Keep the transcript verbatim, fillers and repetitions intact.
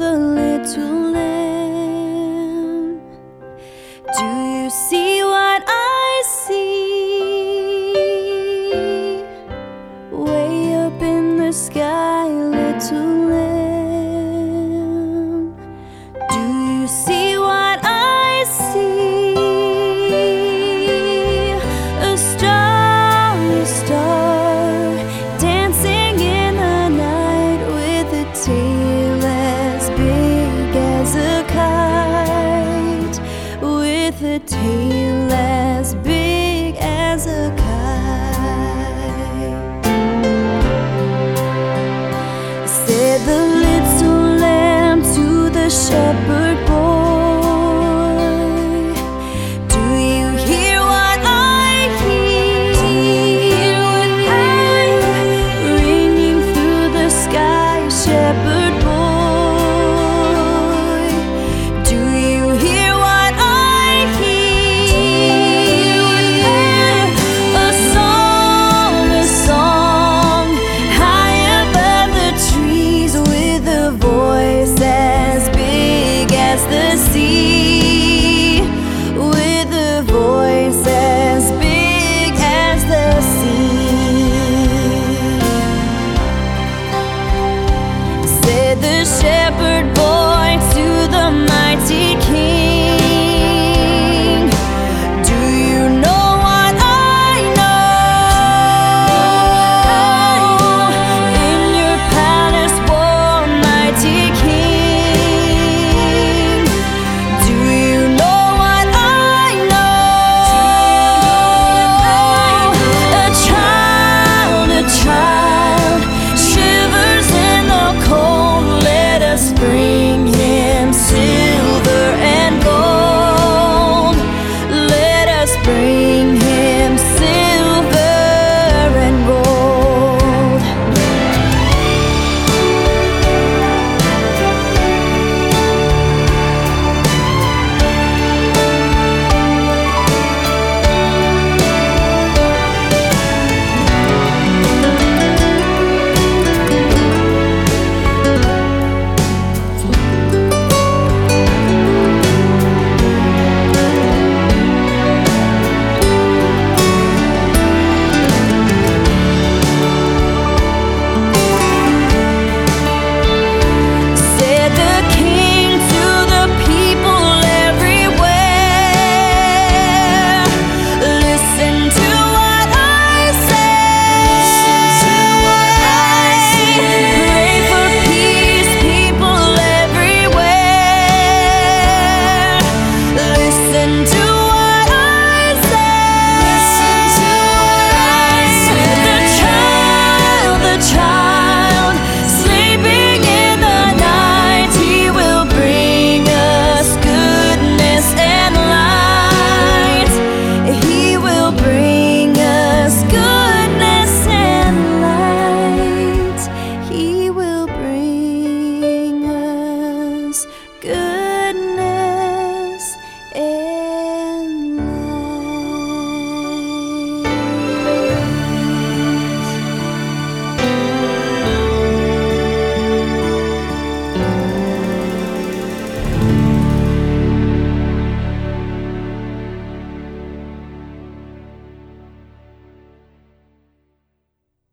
the little lamb. Do you see what I see? Way up in the sky, little lamb. Do you see what I see? A star, a star, dancing in the night with a tail as big as a kite, with a tail as big as a kite. Said the little lamb to the shepherd,